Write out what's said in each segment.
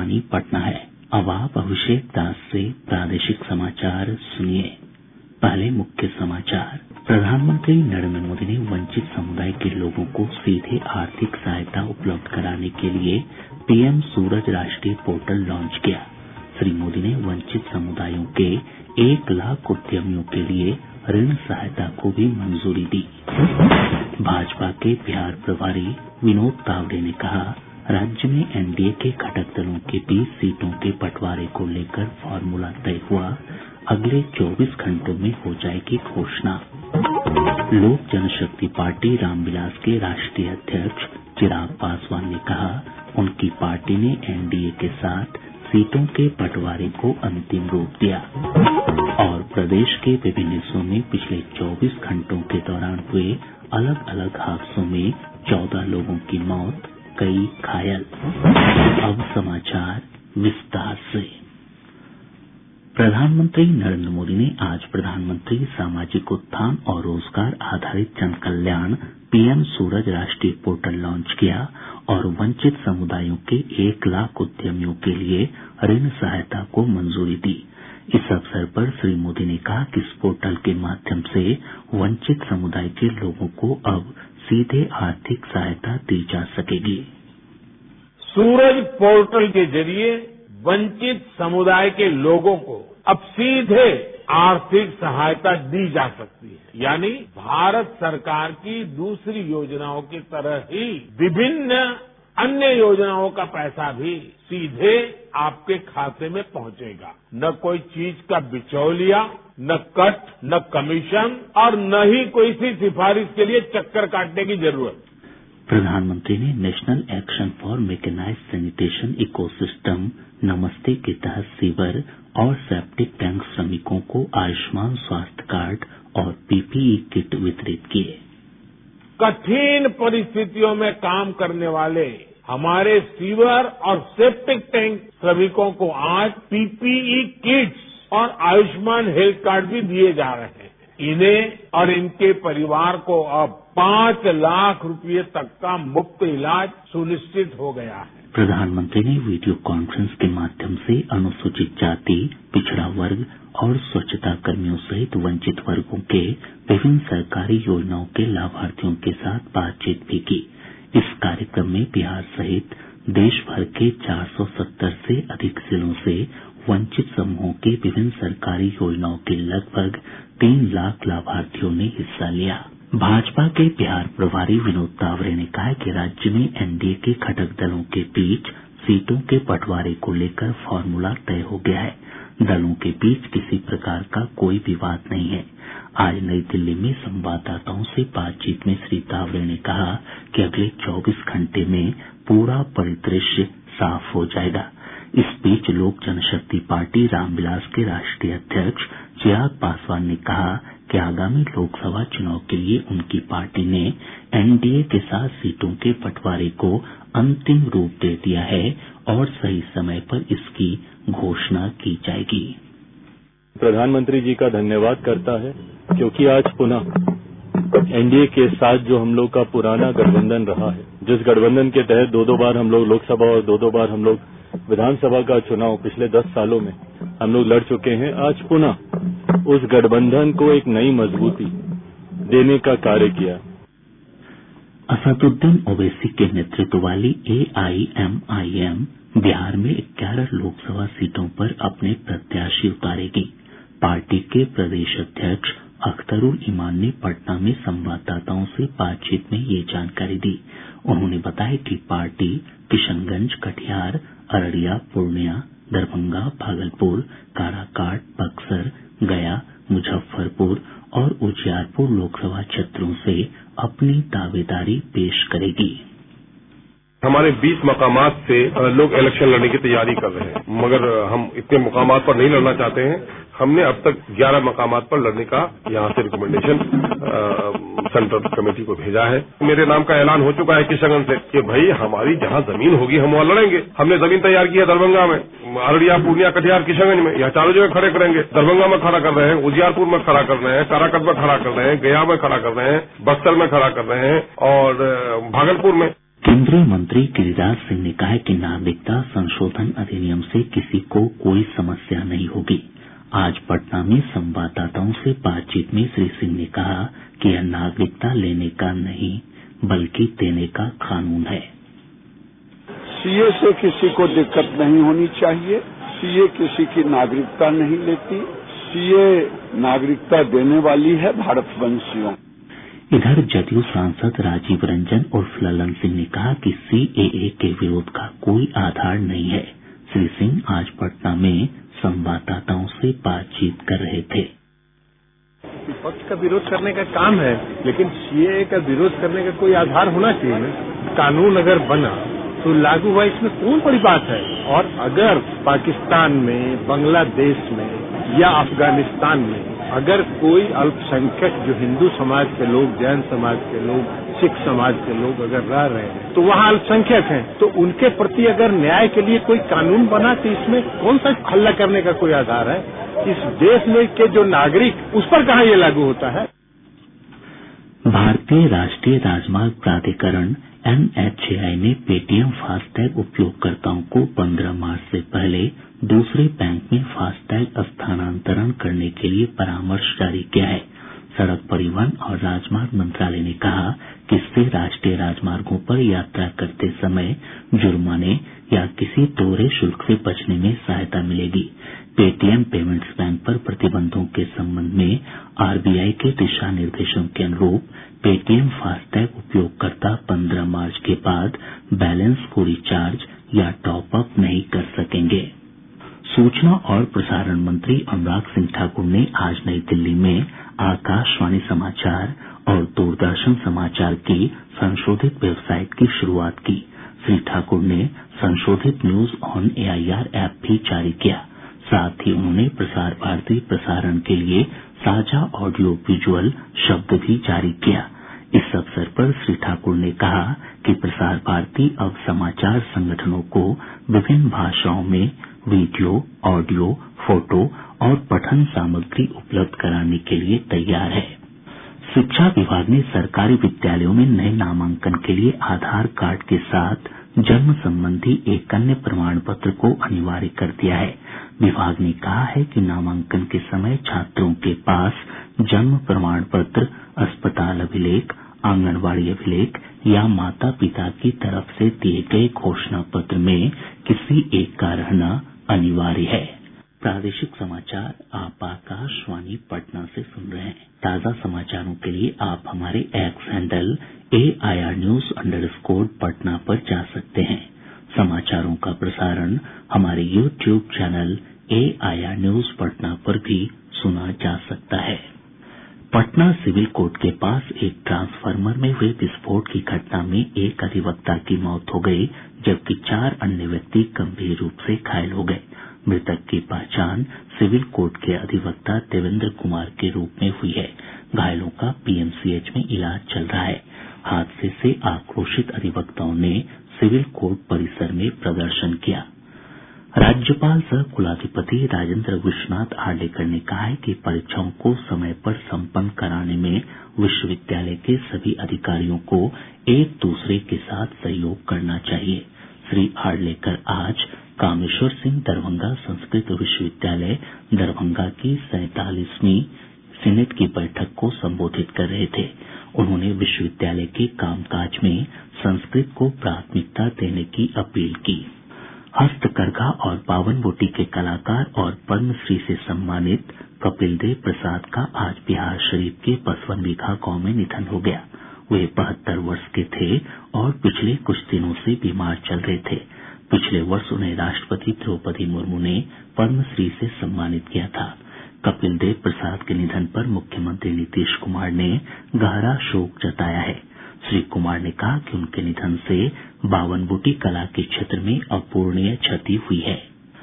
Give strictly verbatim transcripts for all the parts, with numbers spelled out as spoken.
आकाशवाणी पटना है। अब आप अभिषेक दास से प्रादेशिक समाचार सुनिए। पहले मुख्य समाचार। प्रधानमंत्री नरेंद्र मोदी ने वंचित समुदाय के लोगों को सीधे आर्थिक सहायता उपलब्ध कराने के लिए पीएम सूरज राष्ट्रीय पोर्टल लॉन्च किया। श्री मोदी ने वंचित समुदायों के एक लाख उद्यमियों के लिए ऋण सहायता को भी मंजूरी दी। भाजपा के बिहार प्रभारी विनोद तावड़े ने कहा, राज्य में एनडीए के घटक दलों के बीच सीटों के बंटवारे को लेकर फार्मूला तय हुआ, अगले चौबीस घंटों में हो जाएगी घोषणा। लोक जनशक्ति पार्टी रामविलास के राष्ट्रीय अध्यक्ष चिराग पासवान ने कहा, उनकी पार्टी ने एनडीए के साथ सीटों के बंटवारे को अंतिम रूप दिया। और प्रदेश के विभिन्न हिस्सों में पिछले चौबीस घंटों के दौरान हुए अलग अलग हादसों में चौदह लोगों की मौत, कई घायल। अब समाचार विस्तार से। प्रधानमंत्री नरेंद्र मोदी ने आज प्रधानमंत्री सामाजिक उत्थान और रोजगार आधारित जन कल्याण पीएम सूरज राष्ट्रीय पोर्टल लॉन्च किया और वंचित समुदायों के एक लाख उद्यमियों के लिए ऋण सहायता को मंजूरी दी। इस अवसर पर श्री मोदी ने कहा कि इस पोर्टल के माध्यम से वंचित समुदाय के लोगों को अब सीधे आर्थिक सहायता दी जा सकेगी। सूरज पोर्टल के जरिए वंचित समुदाय के लोगों को अब सीधे आर्थिक सहायता दी जा सकती है। यानी भारत सरकार की दूसरी योजनाओं की तरह ही विभिन्न अन्य योजनाओं का पैसा भी सीधे आपके खाते में पहुंचेगा। न कोई चीज का बिचौलिया, न कट, न कमीशन और न ही कोई सी सिफारिश के लिए चक्कर काटने की जरूरत। प्रधानमंत्री ने national action for mechanised sanitation ecosystem NAMASTE के तहत सीवर और सेप्टिक टैंक श्रमिकों को आयुष्मान स्वास्थ्य कार्ड और पीपीई किट वितरित किए। कठिन परिस्थितियों में काम करने वाले हमारे सीवर और सेप्टिक टैंक श्रमिकों को आज पीपीई किट्स और आयुष्मान हेल्थ कार्ड भी दिए जा रहे हैं। इन्हें और इनके परिवार को अब पांच लाख रुपए तक का मुफ्त इलाज सुनिश्चित हो गया है। प्रधानमंत्री ने वीडियो कॉन्फ्रेंस के माध्यम से अनुसूचित जाति, पिछड़ा वर्ग और स्वच्छता कर्मियों सहित वंचित वर्गों के विभिन्न सरकारी योजनाओं के लाभार्थियों के साथ बातचीत भी की। इस कार्यक्रम में बिहार सहित देश भर के चार सौ सत्तर से अधिक जिलों से वंचित समूहों के विभिन्न सरकारी योजनाओं के लगभग तीन लाख लाभार्थियों ने हिस्सा लिया। भाजपा के बिहार प्रभारी विनोद तावड़े ने कहा कि राज्य में एनडीए के घटक दलों के बीच सीटों के बंटवारे को लेकर फार्मूला तय हो गया है। दलों के बीच किसी प्रकार का कोई विवाद नहीं है। आज नई दिल्ली में संवाददाताओं से बातचीत में श्री तावड़े ने कहा कि अगले चौबीस घंटे में पूरा परिदृश्य साफ हो जाएगा। इस बीच लोक जनशक्ति पार्टी रामविलास के राष्ट्रीय अध्यक्ष चिराग पासवान ने कहा कि आगामी लोकसभा चुनाव के लिए उनकी पार्टी ने एनडीए के साथ सीटों के बंटवारे को अंतिम रूप दे दिया है और सही समय पर इसकी घोषणा की जाएगी। प्रधानमंत्री जी का धन्यवाद करता है क्योंकि आज पुनः एनडीए के साथ जो हम लोग का पुराना गठबंधन रहा है, जिस गठबंधन के तहत दो दो बार हम लोग लोकसभा और दो दो बार हम लोग विधानसभा का चुनाव पिछले दस सालों में हम लोग लड़ चुके हैं, आज पुनः उस गठबंधन को एक नई मजबूती देने का कार्य किया। असदुद्दीन ओवैसी के नेतृत्व वाली एआईएमआईएम बिहार में ग्यारह लोकसभा सीटों पर अपने प्रत्याशी उतारेगी। पार्टी के प्रदेश अध्यक्ष अख्तरुल ईमान ने पटना में संवाददाताओं से बातचीत में ये जानकारी दी। उन्होंने बताया कि पार्टी किशनगंज, कटिहार, अररिया, पूर्णिया, दरभंगा, भागलपुर, काराकाट, बक्सर, गया, मुजफ्फरपुर और उजियारपुर लोकसभा क्षेत्रों से अपनी दावेदारी पेश करेगी। हमारे बीस मकामात से लोग इलेक्शन लड़ने की तैयारी कर रहे हैं, मगर हम इतने मकामात पर नहीं लड़ना चाहते हैं। हमने अब तक ग्यारह मकामात पर लड़ने का यहाँ से रिकमेंडेशन सेंट्रल कमेटी को भेजा है। मेरे नाम का ऐलान हो चुका है किशनगंज से कि भाई हमारी जहाँ जमीन होगी हम वहाँ लड़ेंगे। हमने जमीन तैयार की है दरभंगा में, अररिया, पूर्णिया, कटिहार, किशनगंज में, यहाँ चारों जगह खड़े करेंगे। दरभंगा में खड़ा कर रहे हैं, उजियारपुर में खड़ा कर रहे हैं, काराकाट में खड़ा कर रहे हैं, गया में खड़ा कर रहे हैं, बक्सर में खड़ा कर रहे हैं और भागलपुर में। केंद्रीय मंत्री गिरिराज सिंह ने कहा है कि नागरिकता संशोधन अधिनियम से किसी को कोई समस्या नहीं होगी। आज पटना में संवाददाताओं से बातचीत में श्री सिंह ने कहा कि यह नागरिकता लेने का नहीं बल्कि देने का कानून है। सीए से किसी को दिक्कत नहीं होनी चाहिए। सीए किसी की नागरिकता नहीं लेती। सीए नागरिकता देने वाली है भारतवंशियों। इधर जदयू सांसद राजीव रंजन उर्फ ललन सिंह ने कहा कि सीएए के विरोध का कोई आधार नहीं है। श्री सिंह आज पटना में संवाददाताओं से बातचीत कर रहे थे। विपक्ष का विरोध करने का काम है, लेकिन सीएए का विरोध करने का कोई आधार होना चाहिए। कानून अगर बना तो लागू हुआ, इसमें कौन बड़ी बात है। और अगर पाकिस्तान में, बांग्लादेश में या अफगानिस्तान में अगर कोई अल्पसंख्यक जो हिंदू समाज के लोग, जैन समाज के लोग, सिख समाज के लोग अगर रह रहे हैं तो वहाँ अल्पसंख्यक हैं, तो उनके प्रति अगर न्याय के लिए कोई कानून बना तो इसमें कौन सा हल्ला करने का कोई आधार है। इस देश में के जो नागरिक, उस पर कहाँ ये लागू होता है। भारतीय राष्ट्रीय राजमार्ग प्राधिकरण एनएचएआई ने पेटीएम फास्टैग उपयोगकर्ताओं को पंद्रह मार्च से पहले दूसरे बैंक में फास्टैग स्थानांतरण करने के लिए परामर्श जारी किया है। सड़क परिवहन और राजमार्ग मंत्रालय ने कहा कि इससे राष्ट्रीय राजमार्गों पर यात्रा करते समय जुर्माने या किसी दोहरे शुल्क से बचने में सहायता मिलेगी। पेटीएम पेमेंट्स बैंक पर प्रतिबंधों के संबंध में आरबीआई के दिशा निर्देशों के अनुरूप पेटीएम फास्टैग उपयोगकर्ता पंद्रह मार्च के बाद बैलेंस को रिचार्ज या टॉप अप नहीं कर सकेंगे। सूचना और प्रसारण मंत्री अनुराग सिंह ठाकुर ने आज नई दिल्ली में आकाशवाणी समाचार और दूरदर्शन समाचार की संशोधित वेबसाइट की शुरूआत की। श्री ठाकुर ने संशोधित न्यूज ऑन एआईआर ऐप भी जारी किया। साथ ही उन्होंने प्रसार भारती प्रसारण के लिए साझा ऑडियो विजुअल शब्द भी जारी किया। इस अवसर पर श्री ठाकुर ने कहा कि प्रसार भारती अब समाचार संगठनों को विभिन्न भाषाओं में वीडियो, ऑडियो, फोटो और पठन सामग्री उपलब्ध कराने के लिए तैयार है। शिक्षा विभाग ने सरकारी विद्यालयों में नए नामांकन के लिए आधार कार्ड के साथ जन्म संबंधी एक अन्य प्रमाण पत्र को अनिवार्य कर दिया है। विभाग ने कहा है कि नामांकन के समय छात्रों के पास जन्म प्रमाण पत्र, अस्पताल अभिलेख, आंगनबाड़ी अभिलेख या माता पिता की तरफ से दिए गए घोषणा पत्र में किसी एक का रहना अनिवार्य है। प्रादेशिक समाचार आप आकाशवाणी पटना से सुन रहे हैं। ताज़ा समाचारों के लिए आप हमारे X handle AIR news underscore Patna पर जा सकते हैं। समाचारों का प्रसारण हमारे YouTube channel AIR news Patna पर भी सुना जा सकता है। पटना सिविल कोर्ट के पास एक ट्रांसफार्मर में हुए विस्फोट की घटना में एक अधिवक्ता की मौत हो गई, जबकि चार अन्य व्यक्ति गंभीर रूप से घायल हो गए। मृतक की पहचान सिविल कोर्ट के अधिवक्ता देवेंद्र कुमार के रूप में हुई है। घायलों का पीएमसीएच में इलाज चल रहा है। हादसे से आक्रोशित अधिवक्ताओं ने सिविल कोर्ट परिसर में प्रदर्शन किया। राज्यपाल सह कुलाधिपति राजेंद्र विश्वनाथ आर्लेकर ने कहा है कि परीक्षाओं को समय पर संपन्न कराने में विश्वविद्यालय के सभी अधिकारियों को एक दूसरे के साथ सहयोग करना चाहिए। श्री आर्लेकर आज कामेश्वर सिंह दरभंगा संस्कृत विश्वविद्यालय दरभंगा की सैंतालीसवीं सीनेट की बैठक को संबोधित कर रहे थे। उन्होंने विश्वविद्यालय के कामकाज में संस्कृत को प्राथमिकता देने की अपील की। हस्तकरघा और बावन बोटी के कलाकार और पद्मश्री से सम्मानित कपिल देव प्रसाद का आज बिहार शरीफ के पचपन बीघा गांव में निधन हो गया। वे बहत्तर वर्ष के थे और पिछले कुछ दिनों से बीमार चल रहे थे। पिछले वर्ष उन्हें राष्ट्रपति द्रौपदी मुर्मू ने पद्मश्री से सम्मानित किया था। कपिल देव प्रसाद के निधन पर मुख्यमंत्री नीतीश कुमार ने गहरा शोक जताया है। श्री कुमार ने कहा कि उनके निधन से बावनबूटी कला के क्षेत्र में अपूरणीय क्षति हुई है।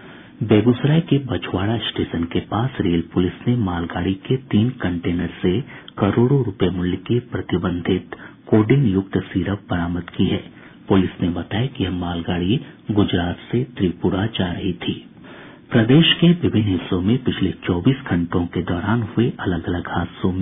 बेगूसराय के बछवाड़ा स्टेशन के पास रेल पुलिस ने मालगाड़ी के तीन कंटेनर से करोड़ों रुपए मूल्य की प्रतिबंधित कोडिन युक्त सिरप बरामद की है। पुलिस ने बताया कि यह मालगाड़ी गुजरात से त्रिपुरा जा रही थी। प्रदेश के विभिन्न हिस्सों में पिछले चौबीस घंटों के दौरान हुए अलग अलग हादसों में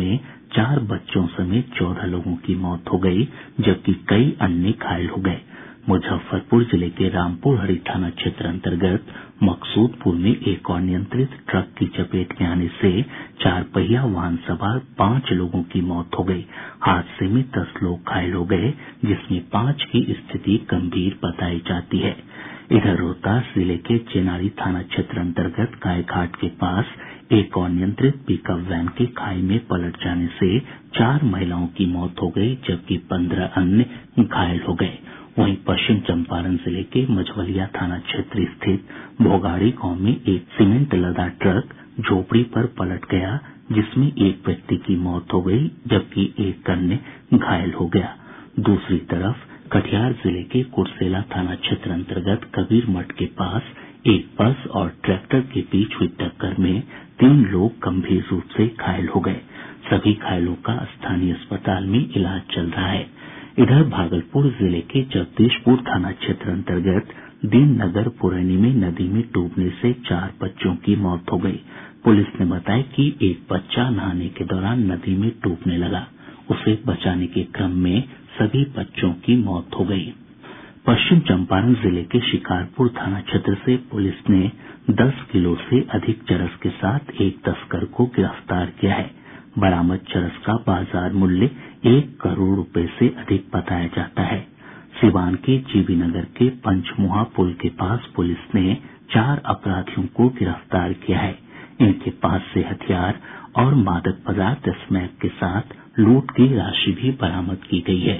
चार बच्चों समेत चौदह लोगों की मौत हो गई जबकि कई अन्य घायल हो गए। मुजफ्फरपुर जिले के रामपुर हरी थाना क्षेत्र अंतर्गत मकसूदपुर में एक अनियंत्रित ट्रक की चपेट में आने से चार पहिया वाहन सवार पांच लोगों की मौत हो गई। हादसे में दस लोग घायल हो गए जिसमें पांच की स्थिति गंभीर बताई जाती है। इधर रोहतास जिले के चेनारी थाना क्षेत्र अंतर्गत गायघाट के पास एक अनियंत्रित पिकअप वैन के खाई में पलट जाने से चार महिलाओं की मौत हो गई जबकि पंद्रह अन्य घायल हो गए। वहीं पश्चिम चंपारण जिले के मझवलिया थाना क्षेत्र स्थित भोगाड़ी गांव में एक सीमेंट लदा ट्रक झोपड़ी पर पलट गया जिसमें एक व्यक्ति की मौत हो गई जबकि एक अन्य घायल हो गया। दूसरी तरफ कटिहार जिले के कुर्सेला थाना क्षेत्र अंतर्गत कबीर मठ के पास एक बस और ट्रैक्टर के बीच हुई टक्कर में तीन लोग गंभीर रूप से घायल हो गए। सभी घायलों का स्थानीय अस्पताल में इलाज चल रहा है। इधर भागलपुर जिले के जगदीशपुर थाना क्षेत्र अंतर्गत दीननगर पुरैनी में नदी में डूबने से चार बच्चों की मौत हो गई। पुलिस ने बताया कि एक बच्चा नहाने के दौरान नदी में डूबने लगा। उसे बचाने के क्रम में सभी बच्चों की मौत हो गई। पश्चिम चंपारण जिले के शिकारपुर थाना क्षेत्र से पुलिस ने दस किलो से अधिक चरस के साथ एक तस्कर को गिरफ्तार किया है। बरामद चरस का बाजार मूल्य एक करोड़ रुपए से अधिक बताया जाता है। सिवान के जीबी नगर के पंचमुहा पुल के पास पुलिस ने चार अपराधियों को गिरफ्तार किया है। इनके पास से हथियार और मादक पदार्थ स्मैक के साथ लूट की राशि भी बरामद की गई है।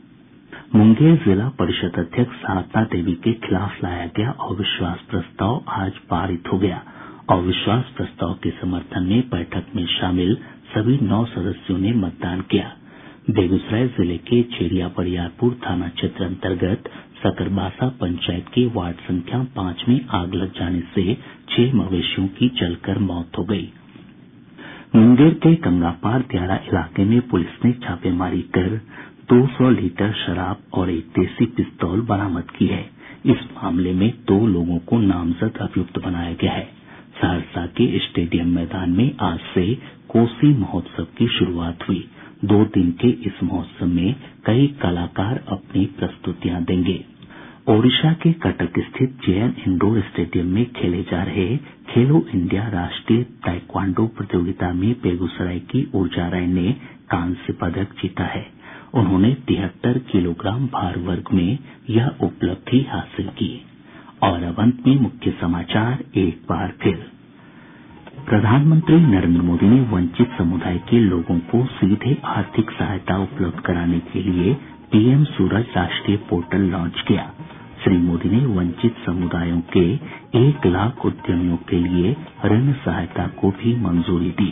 मुंगेर जिला परिषद अध्यक्ष साधना देवी के खिलाफ लाया गया अविश्वास प्रस्ताव आज पारित हो गया। अविश्वास प्रस्ताव के समर्थन में बैठक में शामिल सभी नौ सदस्यों ने मतदान किया। बेगूसराय जिले के चेरिया बरियारपुर थाना क्षेत्र अंतर्गत सकरबासा पंचायत के वार्ड संख्या पांच में आग लग जाने से छह मवेशियों की जलकर मौत हो गई। मुंगेर के गंगापार दियारा इलाके में पुलिस ने छापेमारी कर दो सौ लीटर शराब और एक देसी पिस्तौल बरामद की है। इस मामले में दो लोगों को नामजद अभियुक्त बनाया गया है। सहरसा के स्टेडियम मैदान में आज से कोसी महोत्सव की शुरुआत हुई। दो दिन के इस महोत्सव में कई कलाकार अपनी प्रस्तुतियां देंगे। ओडिशा के कटक स्थित जेएन इंडोर स्टेडियम में खेले जा रहे खेलो इंडिया राष्ट्रीय ताइक्वांडो प्रतियोगिता में बेगूसराय की ऊर्जा राय ने कांस्य पदक जीता है। उन्होंने तिहत्तर किलोग्राम भार वर्ग में यह उपलब्धि हासिल की। और अब अंत में मुख्य समाचार एक बार फिर। प्रधानमंत्री नरेंद्र मोदी ने वंचित समुदाय के लोगों को सीधे आर्थिक सहायता उपलब्ध कराने के लिए पीएम सूरज राष्ट्रीय पोर्टल लॉन्च किया। श्री मोदी ने वंचित समुदायों के एक लाख उद्यमियों के लिए ऋण सहायता को भी मंजूरी दी।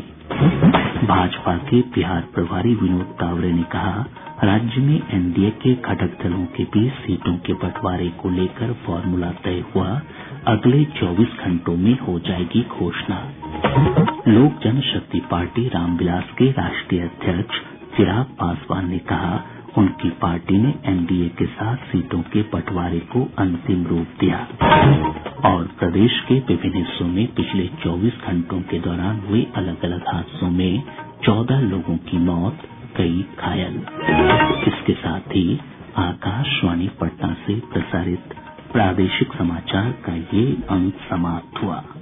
भाजपा के बिहार प्रभारी विनोद तावरे ने कहा, राज्य में एनडीए के घटक दलों के बीच सीटों के बंटवारे को लेकर फॉर्मूला तय हुआ, अगले चौबीस घंटों में हो जाएगी घोषणा। लोक जनशक्ति पार्टी रामविलास के राष्ट्रीय अध्यक्ष चिराग पासवान ने कहा, उनकी पार्टी ने एनडीए के साथ सीटों के बंटवारे को अंतिम रूप दिया। और प्रदेश के विभिन्न हिस्सों में पिछले चौबीस घंटों के दौरान हुए अलग अलग हादसों में चौदह लोगों की मौत, कई घायल। इसके साथ ही आकाशवाणी पटना से प्रसारित प्रादेशिक समाचार का ये अंक समाप्त हुआ।